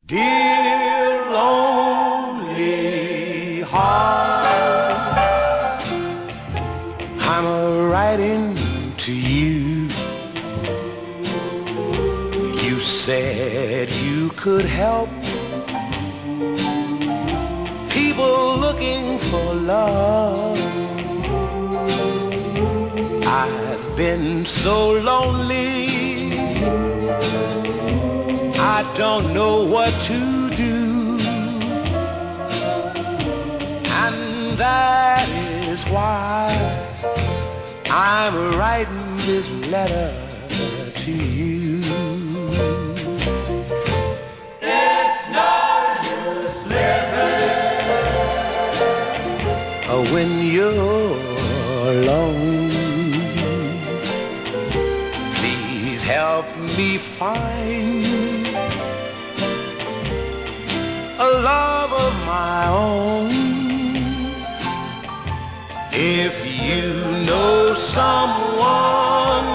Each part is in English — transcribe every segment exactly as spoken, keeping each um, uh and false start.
Dear lonely hearts, I'm writing to you. You said you could help people looking for love. I've been so lonely, I don't know what to do, and that is why I'm writing this letter to you. It's no use living when you're alone. Please help me find a love of my own. If you know someone,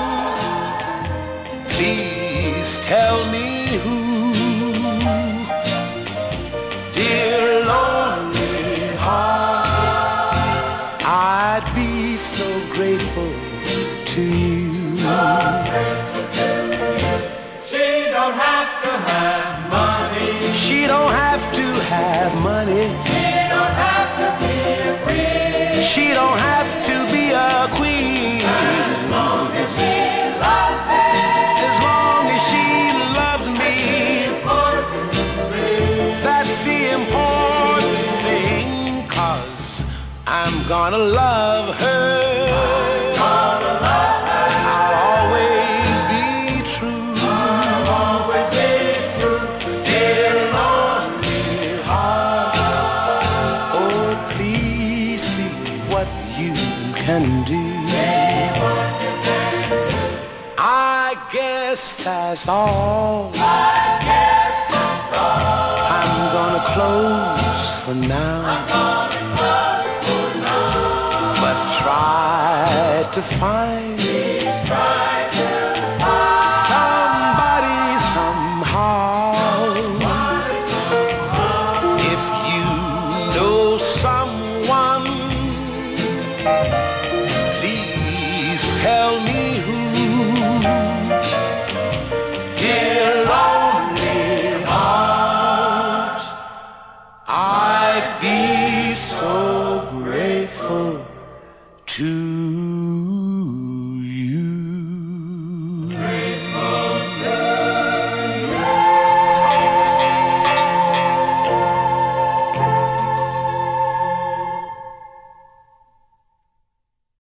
please tell me who. Dear lonely heart, I'd be so grateful to you. She don't have to have money. She don't have to have money. She don't have to be a queen. She don't have to be a queen. As long as she loves me. As long as she loves me. That's the important thing, 'cause I'm gonna love her. Gonna love her. I'll always be true. I'll always be true. Dear lonely heart, oh please see what you can do. I guess that's all. I guess that's all. I'm gonna close for now, I'm gonna close for now. but try to find